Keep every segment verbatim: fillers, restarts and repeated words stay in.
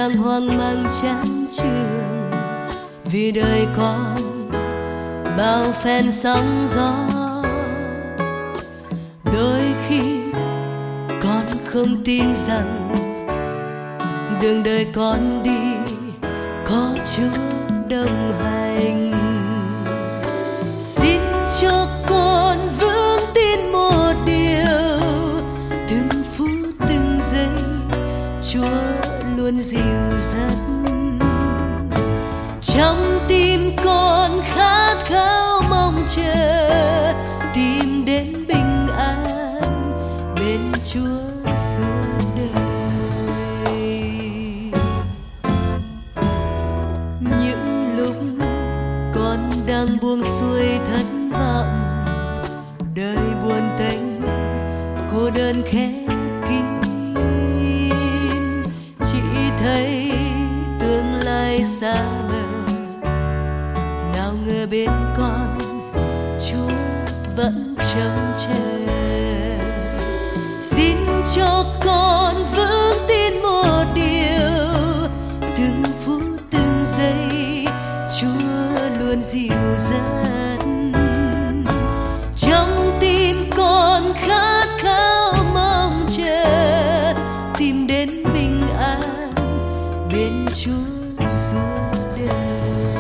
đang hoang mang chán chường vì đời con bao phen sóng gió. Đôi khi con không tin rằng đường đời con đi có Chúa đồng hành. Xin cho con vững tin một điều, từng phút từng giây Chúa luôn dìu dắt. Trong tim con khát khao mong chờ tìm đến bình an bên Chúa suốt đời. Những lúc con đang buông xuôi thất vọng, đời buồn tênh cô đơn khép kín, chỉ thấy tương lai xa vời. Nào ngờ bên con Chúa vẫn trông chờ. Xin cho con vững tin một điều, từng phút từng giây Chúa luôn dìu dắt. Trong tim con khát khao mong chờ tìm đến bình an bên Chúa suốt đời.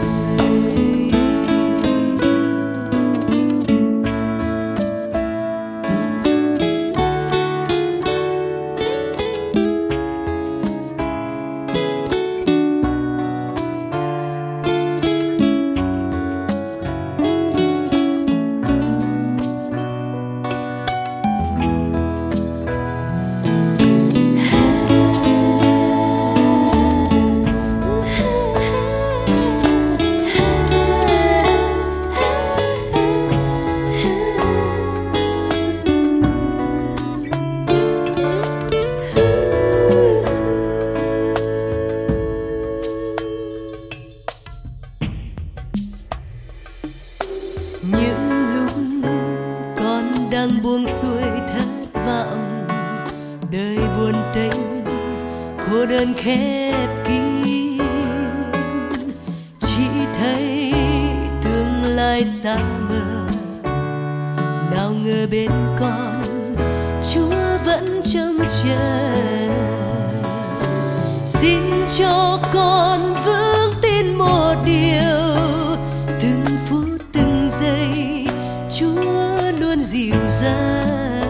Những lúc con đang buông xuôi thất vọng, đời buồn tênh cô đơn khép kín, chỉ thấy tương lai xa mờ. Nào ngờ bên con Chúa vẫn trông chờ. Xin cho con vững tin một điều, từng phút từng giây Chúa luôn dìu dắt.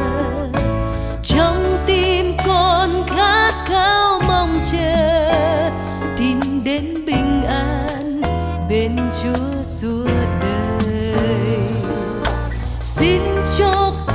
Trong tim con khát khao mong chờ tìm đến bình an bên Chúa suốt đời. Xin cho